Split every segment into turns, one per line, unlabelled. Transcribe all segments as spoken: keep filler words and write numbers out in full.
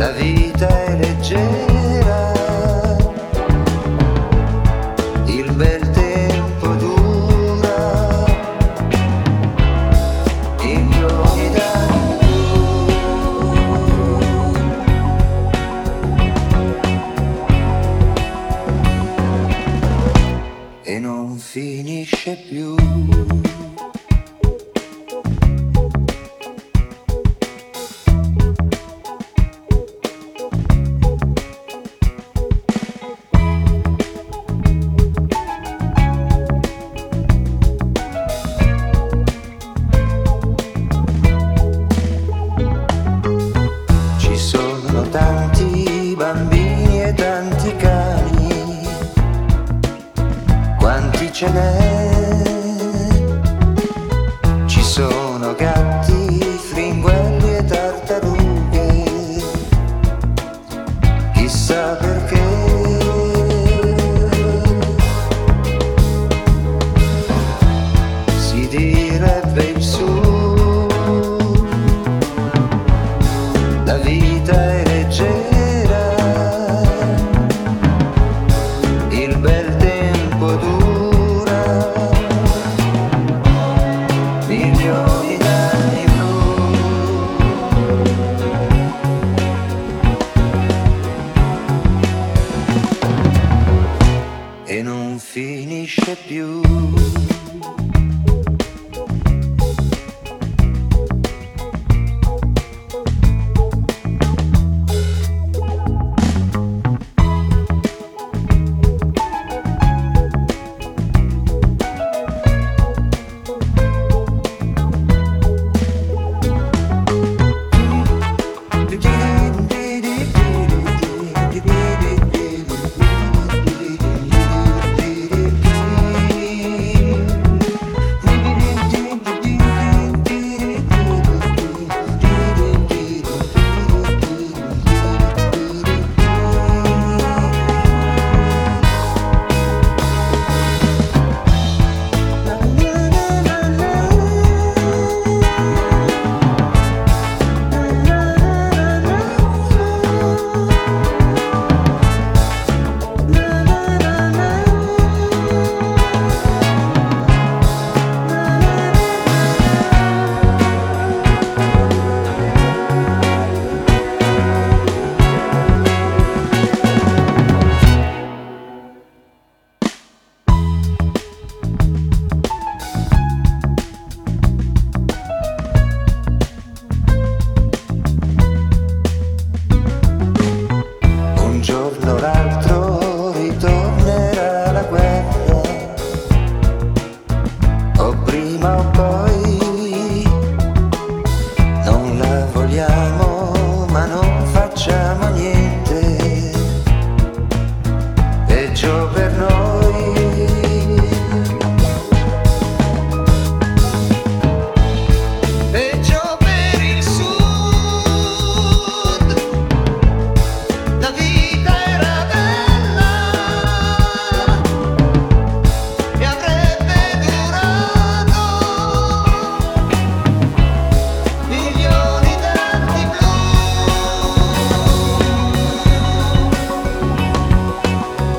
La vita è leggera, il bel tempo dura, milioni d'anni e non finisce più. Tanti bambini e tanti cani, quanti ce n'è? Ci sono gatti, fringuelli e tartarughe, chissà perché. Si direbbe il su, la vita è il bel tempo dura, milioni d'anni blu e non finisce più. L'altro ritornerà la guerra, o prima o poi. Non la vogliamo ma non facciamo niente, peggio per noi. Peggio per il sud, la vita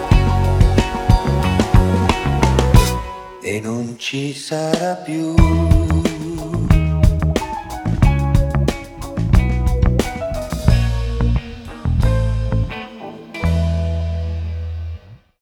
e non ci sarà più.